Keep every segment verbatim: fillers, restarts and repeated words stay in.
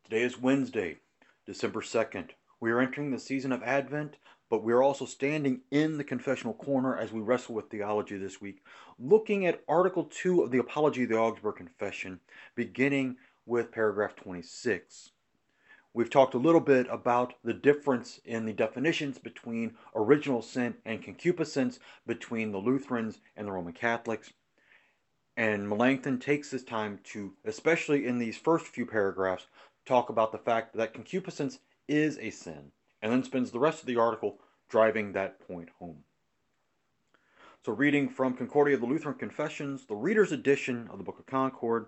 Today is Wednesday, December second. We are entering the season of Advent, but we are also standing in the confessional corner as we wrestle with theology this week, looking at Article two of the Apology of the Augsburg Confession, beginning with paragraph twenty-six. We've talked a little bit about the difference in the definitions between original sin and concupiscence between the Lutherans and the Roman Catholics. And Melanchthon takes this time to, especially in these first few paragraphs, talk about the fact that concupiscence is a sin, and then spends the rest of the article driving that point home. So reading from Concordia of the Lutheran Confessions, the Reader's Edition of the Book of Concord,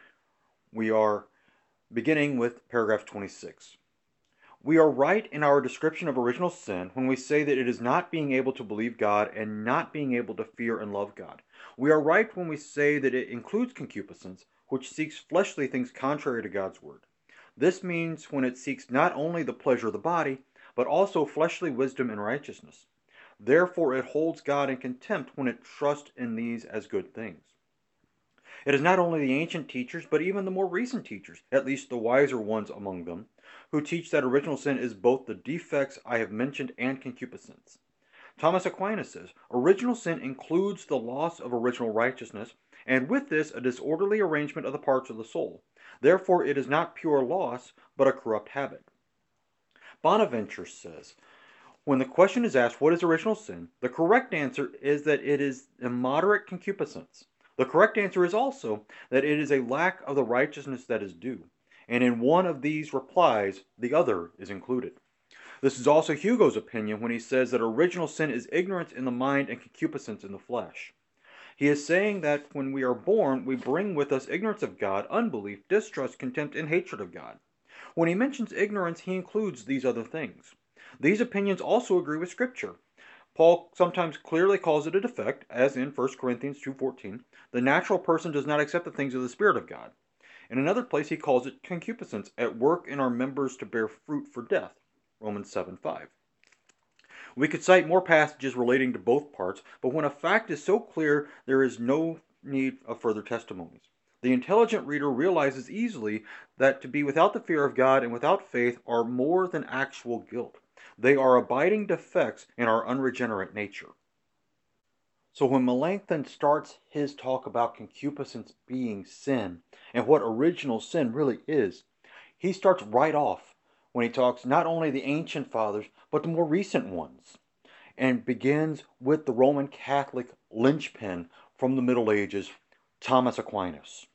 we are beginning with paragraph twenty-six. We are right in our description of original sin when we say that it is not being able to believe God and not being able to fear and love God. We are right when we say that it includes concupiscence, which seeks fleshly things contrary to God's word. This means when it seeks not only the pleasure of the body, but also fleshly wisdom and righteousness. Therefore it holds God in contempt when it trusts in these as good things. It is not only the ancient teachers, but even the more recent teachers, at least the wiser ones among them, who teach that original sin is both the defects I have mentioned and concupiscence. Thomas Aquinas says, original sin includes the loss of original righteousness, and with this a disorderly arrangement of the parts of the soul. Therefore it is not pure loss, but a corrupt habit. Bonaventure says, when the question is asked, what is original sin? The correct answer is that it is immoderate concupiscence. The correct answer is also that it is a lack of the righteousness that is due, and in one of these replies, the other is included. This is also Hugo's opinion when he says that original sin is ignorance in the mind and concupiscence in the flesh. He is saying that when we are born, we bring with us ignorance of God, unbelief, distrust, contempt, and hatred of God. When he mentions ignorance, he includes these other things. These opinions also agree with Scripture. Paul sometimes clearly calls it a defect, as in First Corinthians two fourteen. The natural person does not accept the things of the Spirit of God. In another place he calls it concupiscence, at work in our members to bear fruit for death. Romans seven five. We could cite more passages relating to both parts, but when a fact is so clear, there is no need of further testimonies. The intelligent reader realizes easily that to be without the fear of God and without faith are more than actual guilt. They are abiding defects in our unregenerate nature. So when Melanchthon starts his talk about concupiscence being sin and what original sin really is, he starts right off when he talks not only the ancient fathers, but the more recent ones, and begins with the Roman Catholic linchpin from the Middle Ages, Thomas Aquinas.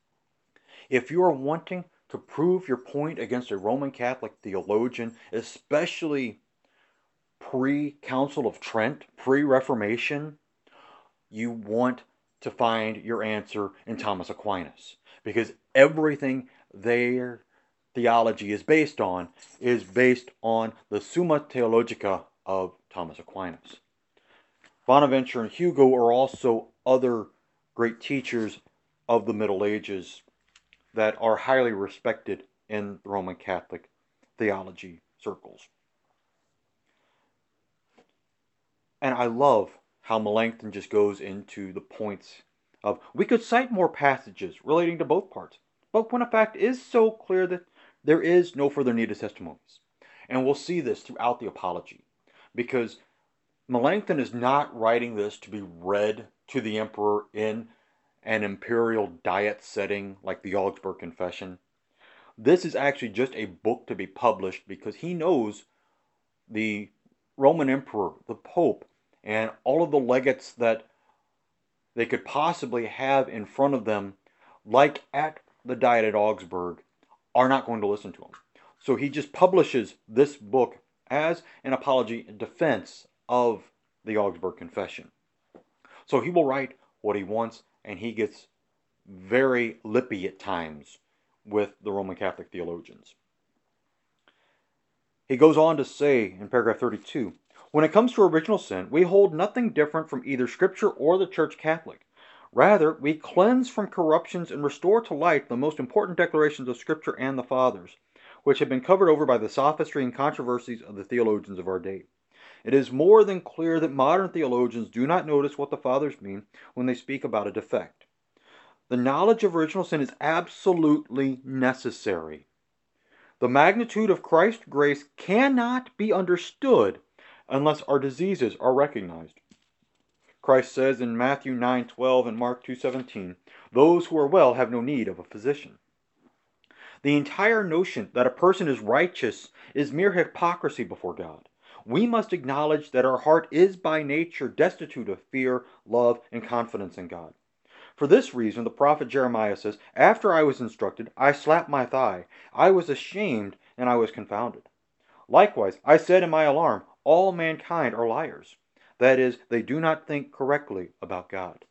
If you are wanting to prove your point against a Roman Catholic theologian, especially pre-Council of Trent, pre-Reformation, you want to find your answer in Thomas Aquinas, because everything their theology is based on is based on the Summa Theologica of Thomas Aquinas. Bonaventure and Hugo are also other great teachers of the Middle Ages that are highly respected in the Roman Catholic theology circles. And I love how Melanchthon just goes into the points of, we could cite more passages relating to both parts, but when a fact is so clear that there is no further need of testimonies. And we'll see this throughout the Apology, because Melanchthon is not writing this to be read to the emperor in an imperial diet setting like the Augsburg Confession. This is actually just a book to be published because he knows the Roman emperor, the Pope, and all of the legates that they could possibly have in front of them, like at the Diet at Augsburg, are not going to listen to him. So he just publishes this book as an apology in defense of the Augsburg Confession. So he will write what he wants, and he gets very lippy at times with the Roman Catholic theologians. He goes on to say in paragraph thirty-two, when it comes to original sin, we hold nothing different from either Scripture or the Church Catholic. Rather, we cleanse from corruptions and restore to light the most important declarations of Scripture and the Fathers, which have been covered over by the sophistry and controversies of the theologians of our day. It is more than clear that modern theologians do not notice what the Fathers mean when they speak about a defect. The knowledge of original sin is absolutely necessary. The magnitude of Christ's grace cannot be understood unless our diseases are recognized. Christ says in Matthew nine twelve and Mark two seventeen, "Those who are well have no need of a physician." The entire notion that a person is righteous is mere hypocrisy before God. We must acknowledge that our heart is by nature destitute of fear, love, and confidence in God. For this reason, the prophet Jeremiah says, "After I was instructed, I slapped my thigh. I was ashamed and I was confounded." Likewise, I said in my alarm, "All mankind are liars." That is, they do not think correctly about God.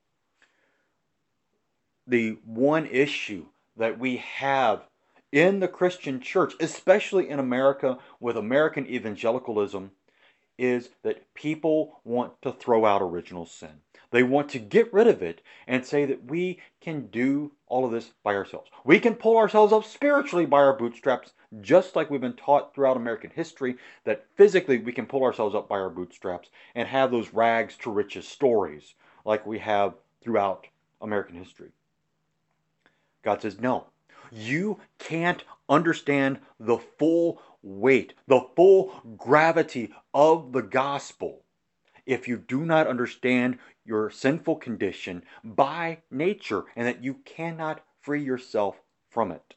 The one issue that we have in the Christian church, especially in America with American evangelicalism, is that people want to throw out original sin. They want to get rid of it and say that we can do all of this by ourselves. We can pull ourselves up spiritually by our bootstraps, just like we've been taught throughout American history that physically we can pull ourselves up by our bootstraps and have those rags to riches stories like we have throughout American history. God says, no, you can't understand the full weight, the full gravity of the gospel if you do not understand your sinful condition by nature and that you cannot free yourself from it.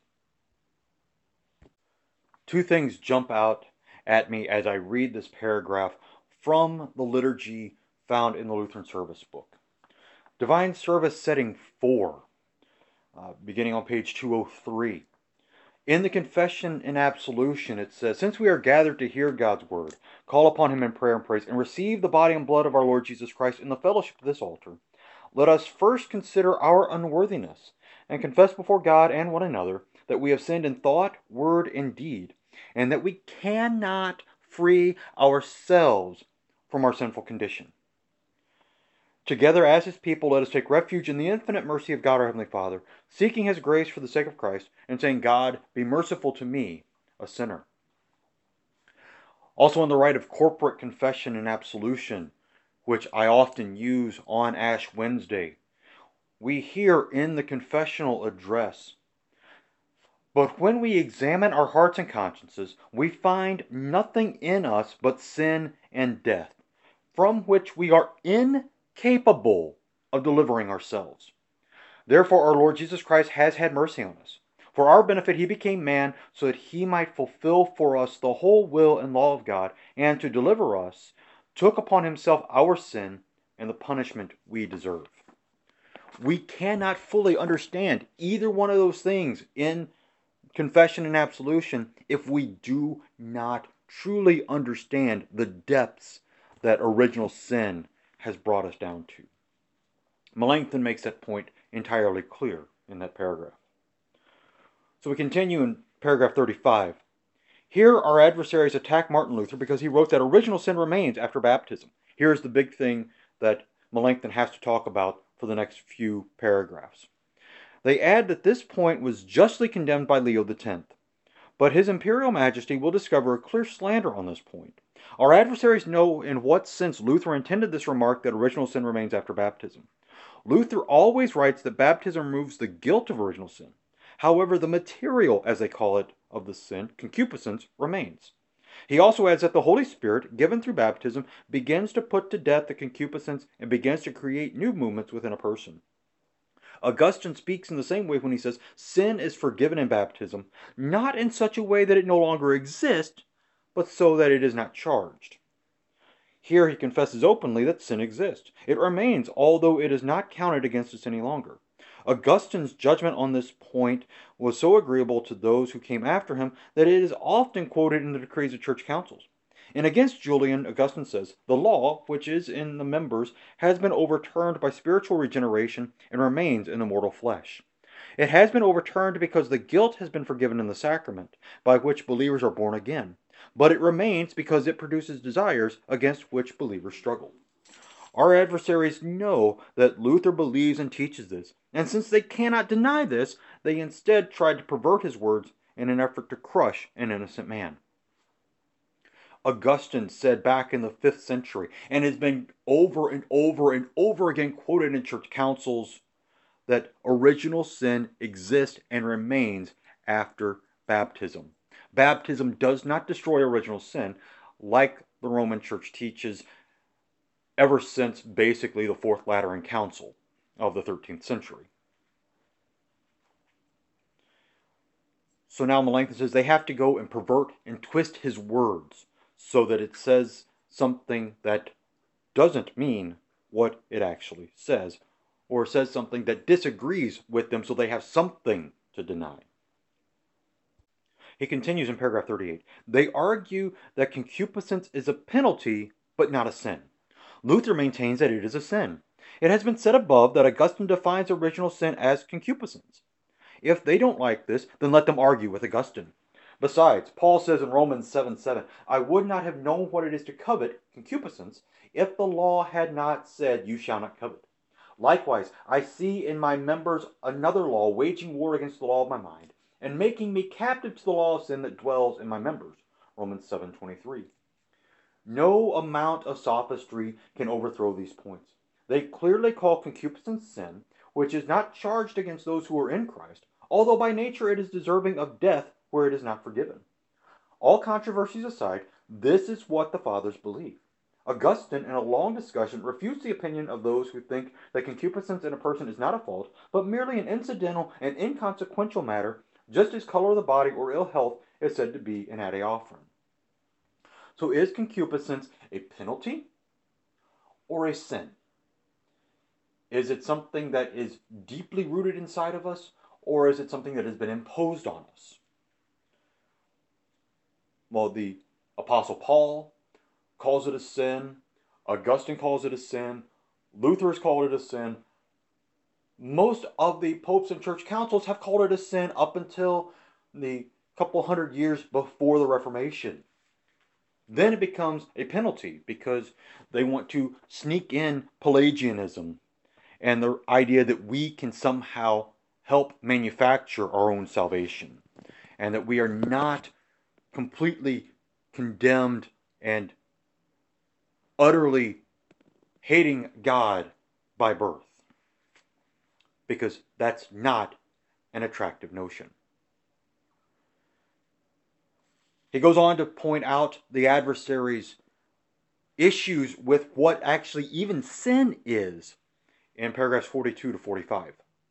Two things jump out at me as I read this paragraph from the liturgy found in the Lutheran Service Book. Divine Service Setting four, uh, beginning on page two oh three. In the Confession and Absolution, it says, "Since we are gathered to hear God's word, call upon him in prayer and praise, and receive the body and blood of our Lord Jesus Christ in the fellowship of this altar, let us first consider our unworthiness, and confess before God and one another that we have sinned in thought, word, and deed, and that we cannot free ourselves from our sinful condition. Together as his people, let us take refuge in the infinite mercy of God our Heavenly Father, seeking his grace for the sake of Christ, and saying, God, be merciful to me, a sinner." Also on the rite of corporate confession and absolution, which I often use on Ash Wednesday, we hear in the confessional address, "But when we examine our hearts and consciences, we find nothing in us but sin and death, from which we are incapable capable of delivering ourselves. Therefore our Lord Jesus Christ has had mercy on us. For our benefit he became man, so that he might fulfill for us the whole will and law of God, and to deliver us, took upon himself our sin and the punishment we deserve." We cannot fully understand either one of those things in confession and absolution if we do not truly understand the depths that original sin has brought us down to. Melanchthon makes that point entirely clear in that paragraph. So we continue in paragraph thirty-five. Here our adversaries attack Martin Luther because he wrote that original sin remains after baptism. Here's the big thing that Melanchthon has to talk about for the next few paragraphs. They add that this point was justly condemned by Leo the tenth, but his Imperial Majesty will discover a clear slander on this point. Our adversaries know in what sense Luther intended this remark that original sin remains after baptism. Luther always writes that baptism removes the guilt of original sin. However, the material, as they call it, of the sin, concupiscence, remains. He also adds that the Holy Spirit, given through baptism, begins to put to death the concupiscence and begins to create new movements within a person. Augustine speaks in the same way when he says, sin is forgiven in baptism, not in such a way that it no longer exists, but so that it is not charged. Here he confesses openly that sin exists. It remains, although it is not counted against us any longer. Augustine's judgment on this point was so agreeable to those who came after him that it is often quoted in the decrees of church councils. And against Julian, Augustine says, "The law, which is in the members, has been overturned by spiritual regeneration and remains in the mortal flesh. It has been overturned because the guilt has been forgiven in the sacrament, by which believers are born again. But it remains because it produces desires against which believers struggle." Our adversaries know that Luther believes and teaches this, and since they cannot deny this, they instead tried to pervert his words in an effort to crush an innocent man. Augustine said back in the fifth century, and has been over and over and over again quoted in church councils, that original sin exists and remains after baptism. Baptism does not destroy original sin, like the Roman Church teaches ever since basically the Fourth Lateran Council of the thirteenth century. So now Melanchthon says they have to go and pervert and twist his words so that it says something that doesn't mean what it actually says, or says something that disagrees with them so they have something to deny. He continues in paragraph thirty-eight. They argue that concupiscence is a penalty, but not a sin. Luther maintains that it is a sin. It has been said above that Augustine defines original sin as concupiscence. If they don't like this, then let them argue with Augustine. Besides, Paul says in Romans seven seven, I would not have known what it is to covet, concupiscence, if the law had not said, you shall not covet. Likewise, I see in my members another law waging war against the law of my mind, and making me captive to the law of sin that dwells in my members. Romans seven twenty-three. No amount of sophistry can overthrow these points. They clearly call concupiscence sin, which is not charged against those who are in Christ, although by nature it is deserving of death where it is not forgiven. All controversies aside, this is what the fathers believe. Augustine, in a long discussion, refutes the opinion of those who think that concupiscence in a person is not a fault, but merely an incidental and inconsequential matter, just as color of the body or ill health is said to be an adiaphron. So is concupiscence a penalty or a sin? Is it something that is deeply rooted inside of us, or is it something that has been imposed on us? Well, the Apostle Paul calls it a sin. Augustine calls it a sin. Luther has called it a sin. Most of the popes and church councils have called it a sin up until the couple hundred years before the Reformation. Then it becomes a penalty because they want to sneak in Pelagianism and the idea that we can somehow help manufacture our own salvation and that we are not completely condemned and utterly hating God by birth, because that's not an attractive notion. He goes on to point out the adversary's issues with what actually even sin is in paragraphs forty-two to forty-five.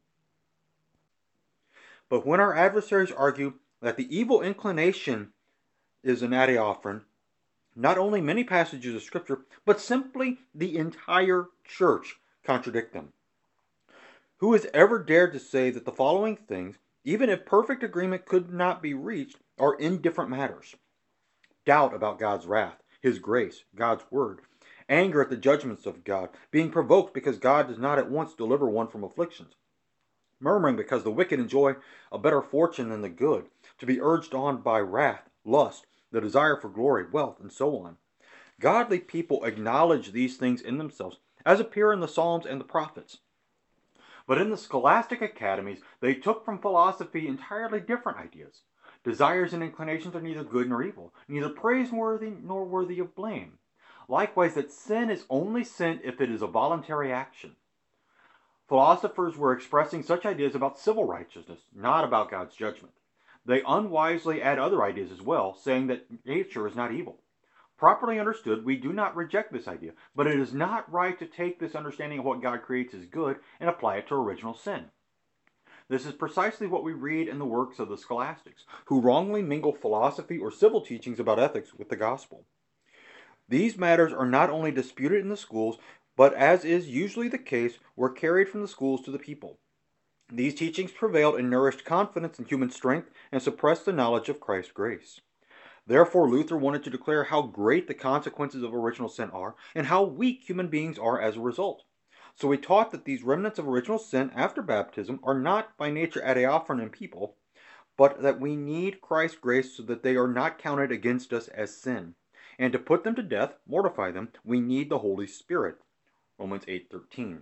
But when our adversaries argue that the evil inclination is an adiaphron, not only many passages of Scripture, but simply the entire church contradict them. Who has ever dared to say that the following things, even if perfect agreement could not be reached, are indifferent matters? Doubt about God's wrath, His grace, God's word, anger at the judgments of God, being provoked because God does not at once deliver one from afflictions, murmuring because the wicked enjoy a better fortune than the good, to be urged on by wrath, lust, the desire for glory, wealth, and so on. Godly people acknowledge these things in themselves, as appear in the Psalms and the prophets. But in the scholastic academies, they took from philosophy entirely different ideas. Desires and inclinations are neither good nor evil, neither praiseworthy nor worthy of blame. Likewise, that sin is only sin if it is a voluntary action. Philosophers were expressing such ideas about civil righteousness, not about God's judgment. They unwisely add other ideas as well, saying that nature is not evil. Properly understood, we do not reject this idea, but it is not right to take this understanding of what God creates as good and apply it to original sin. This is precisely what we read in the works of the scholastics, who wrongly mingle philosophy or civil teachings about ethics with the gospel. These matters are not only disputed in the schools, but as is usually the case, were carried from the schools to the people. These teachings prevailed and nourished confidence in human strength and suppressed the knowledge of Christ's grace. Therefore, Luther wanted to declare how great the consequences of original sin are and how weak human beings are as a result. So he taught that these remnants of original sin after baptism are not by nature adiaphron in people, but that we need Christ's grace so that they are not counted against us as sin. And to put them to death, mortify them, we need the Holy Spirit. Romans eight thirteen.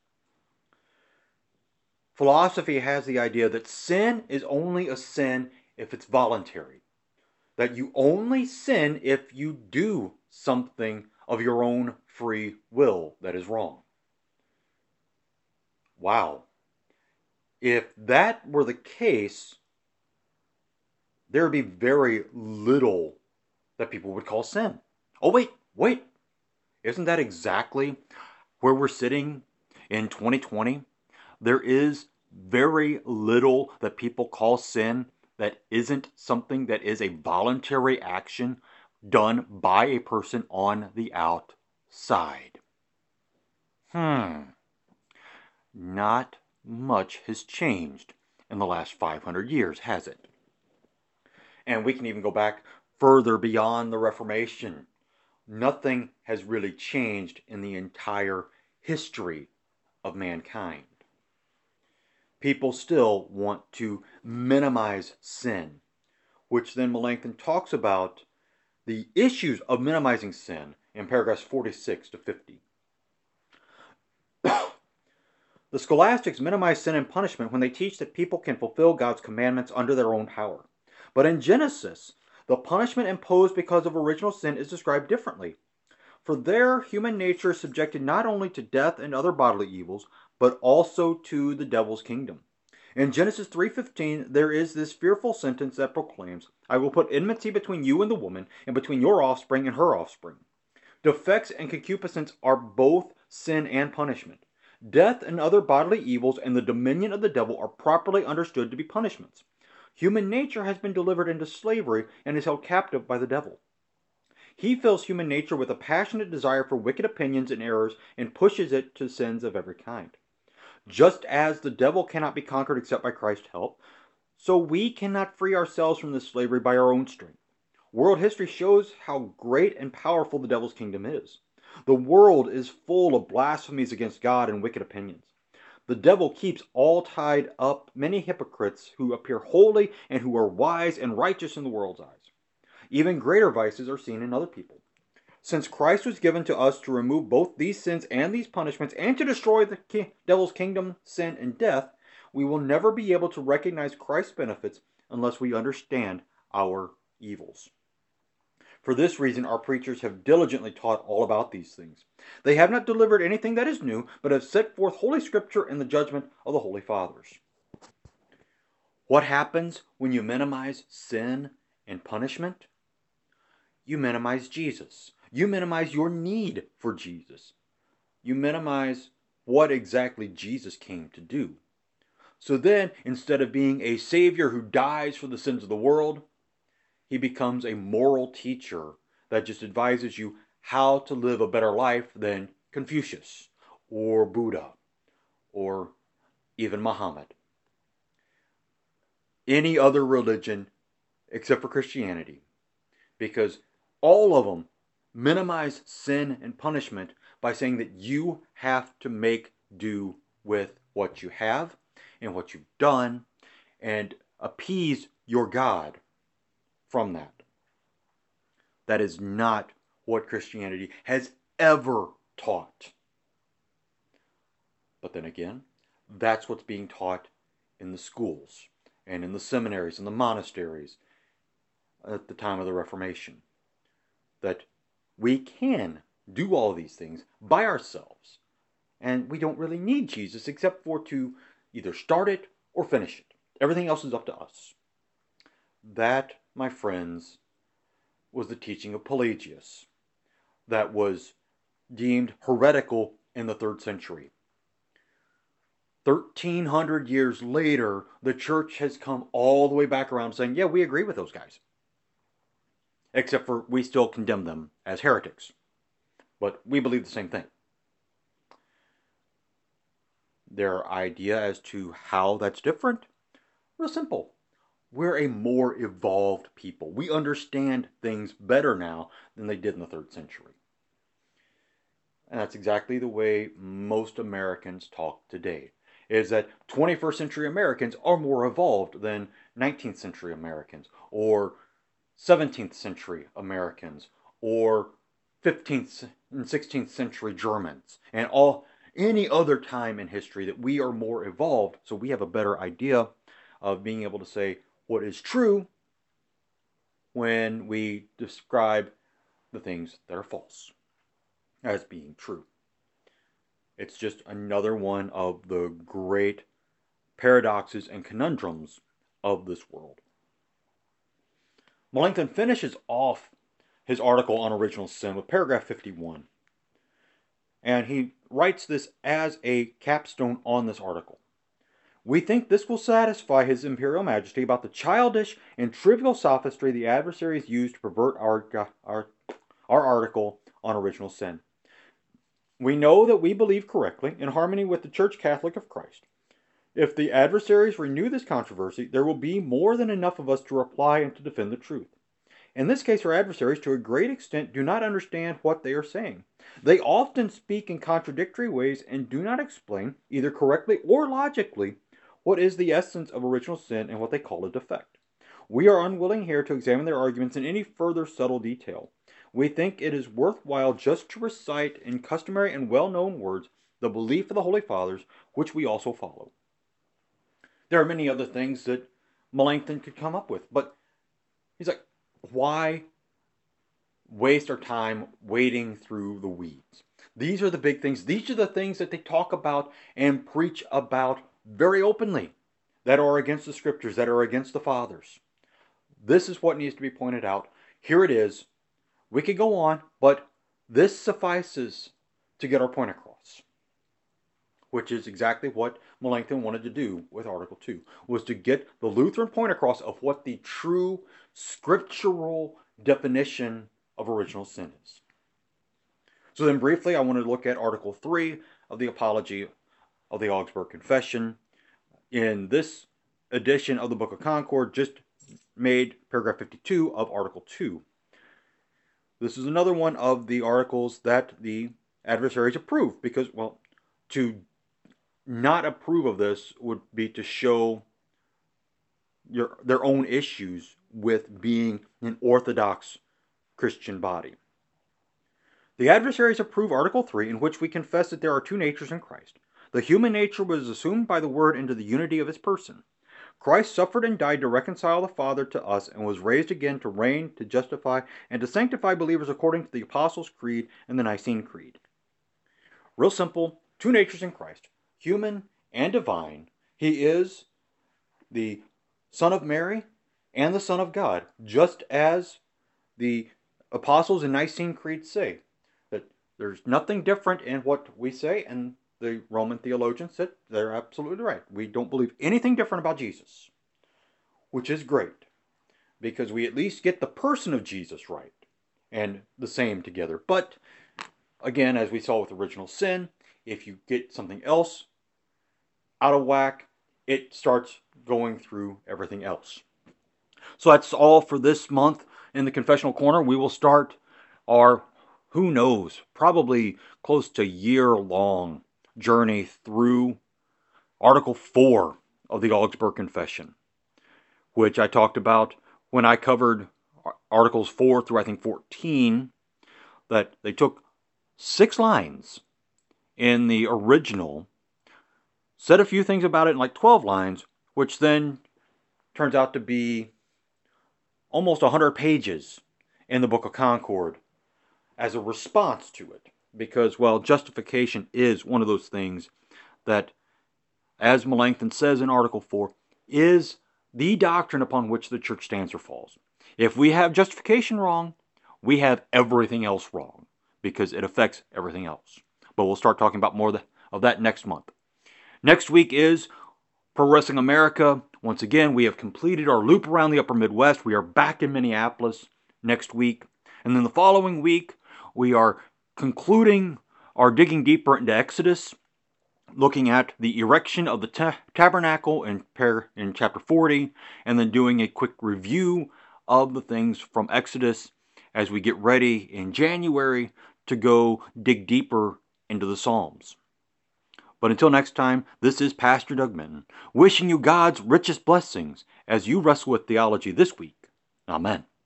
Philosophy has the idea that sin is only a sin if it's voluntary. That you only sin if you do something of your own free will that is wrong. Wow. If that were the case, there would be very little that people would call sin. Oh, wait, wait. Isn't that exactly where we're sitting in twenty twenty? There is very little that people call sin that isn't something that is a voluntary action done by a person on the outside. Hmm. Not much has changed in the last five hundred years, has it? And we can even go back further beyond the Reformation. Nothing has really changed in the entire history of mankind. People still want to minimize sin, which then Melanchthon talks about the issues of minimizing sin in paragraphs forty-six to fifty. The scholastics minimize sin and punishment when they teach that people can fulfill God's commandments under their own power. But in Genesis, the punishment imposed because of original sin is described differently. For there, human nature is subjected not only to death and other bodily evils, but also to the devil's kingdom. In Genesis three fifteen, there is this fearful sentence that proclaims, I will put enmity between you and the woman, and between your offspring and her offspring. Defects and concupiscence are both sin and punishment. Death and other bodily evils and the dominion of the devil are properly understood to be punishments. Human nature has been delivered into slavery and is held captive by the devil. He fills human nature with a passionate desire for wicked opinions and errors and pushes it to sins of every kind. Just as the devil cannot be conquered except by Christ's help, so we cannot free ourselves from this slavery by our own strength. World history shows how great and powerful the devil's kingdom is. The world is full of blasphemies against God and wicked opinions. The devil keeps all tied up many hypocrites who appear holy and who are wise and righteous in the world's eyes. Even greater vices are seen in other people. Since Christ was given to us to remove both these sins and these punishments and to destroy the ki- devil's kingdom, sin, and death, we will never be able to recognize Christ's benefits unless we understand our evils. For this reason, our preachers have diligently taught all about these things. They have not delivered anything that is new, but have set forth Holy Scripture and the judgment of the Holy Fathers. What happens when you minimize sin and punishment? You minimize Jesus. You minimize your need for Jesus. You minimize what exactly Jesus came to do. So then, instead of being a Savior who dies for the sins of the world, he becomes a moral teacher that just advises you how to live a better life than Confucius or Buddha or even Muhammad. Any other religion except for Christianity, because all of them minimize sin and punishment by saying that you have to make do with what you have and what you've done and appease your God from that. That is not what Christianity has ever taught. But then again, that's what's being taught in the schools and in the seminaries and the monasteries at the time of the Reformation. That we can do all these things by ourselves. And we don't really need Jesus except for to either start it or finish it. Everything else is up to us. That, my friends, was the teaching of Pelagius that was deemed heretical in the third century. thirteen hundred years later, the church has come all the way back around saying, yeah, we agree with those guys. Except for we still condemn them as heretics. But we believe the same thing. Their idea as to how that's different? Real simple. We're a more evolved people. We understand things better now than they did in the third century. And that's exactly the way most Americans talk today. Is that twenty-first century Americans are more evolved than nineteenth century Americans, or seventeenth century Americans, or fifteenth and sixteenth century Germans, and all any other time in history that we are more evolved, so we have a better idea of being able to say what is true when we describe the things that are false as being true. It's just another one of the great paradoxes and conundrums of this world. Melanchthon finishes off his article on original sin with paragraph fifty-one. And he writes this as a capstone on this article. We think this will satisfy His Imperial Majesty about the childish and trivial sophistry the adversaries use to pervert our, our, our article on original sin. We know that we believe correctly, in harmony with the Church Catholic of Christ. If the adversaries renew this controversy, there will be more than enough of us to reply and to defend the truth. In this case, our adversaries, to a great extent, do not understand what they are saying. They often speak in contradictory ways and do not explain, either correctly or logically, what is the essence of original sin and what they call a defect. We are unwilling here to examine their arguments in any further subtle detail. We think it is worthwhile just to recite in customary and well-known words the belief of the Holy Fathers, which we also follow. There are many other things that Melanchthon could come up with, but he's like, why waste our time wading through the weeds? These are the big things. These are the things that they talk about and preach about very openly, that are against the Scriptures, that are against the Fathers. This is what needs to be pointed out. Here it is. We could go on, but this suffices to get our point across, which is exactly what Melanchthon wanted to do with Article two, was to get the Lutheran point across of what the true scriptural definition of original sin is. So then briefly, I wanted to look at Article three of the Apology of the Augsburg Confession. In this edition of the Book of Concord, just made paragraph fifty-two of Article two. This is another one of the articles that the adversaries approve, because, well, to not approve of this would be to show your, their own issues with being an Orthodox Christian body. The adversaries approve Article three, in which we confess that there are two natures in Christ. The human nature was assumed by the Word into the unity of His person. Christ suffered and died to reconcile the Father to us, and was raised again to reign, to justify, and to sanctify believers according to the Apostles' Creed and the Nicene Creed. Real simple, two natures in Christ, human and divine. He is the Son of Mary and the Son of God, just as the Apostles in Nicene Creed say. That there's nothing different in what we say, and the Roman theologians said they're absolutely right. We don't believe anything different about Jesus, which is great, because we at least get the person of Jesus right and the same together. But again, as we saw with original sin, if you get something else out of whack, it starts going through everything else. So that's all for this month in the Confessional Corner. We will start our, who knows, probably close to year-long journey through Article four of the Augsburg Confession, which I talked about when I covered Articles four through, I think, fourteen, that they took six lines in the original, said a few things about it in like twelve lines, which then turns out to be almost one hundred pages in the Book of Concord as a response to it. Because, well, justification is one of those things that, as Melanchthon says in Article four, is the doctrine upon which the church stands or falls. If we have justification wrong, we have everything else wrong, because it affects everything else. But we'll start talking about more of that next month. Next week is Pro Wrestling America. Once again, we have completed our loop around the Upper Midwest. We are back in Minneapolis next week. And then the following week, we are concluding our digging deeper into Exodus, looking at the erection of the ta tabernacle in, in chapter forty, and then doing a quick review of the things from Exodus as we get ready in January to go dig deeper into the Psalms. But until next time, this is Pastor Doug Minton, wishing you God's richest blessings as you wrestle with theology this week. Amen.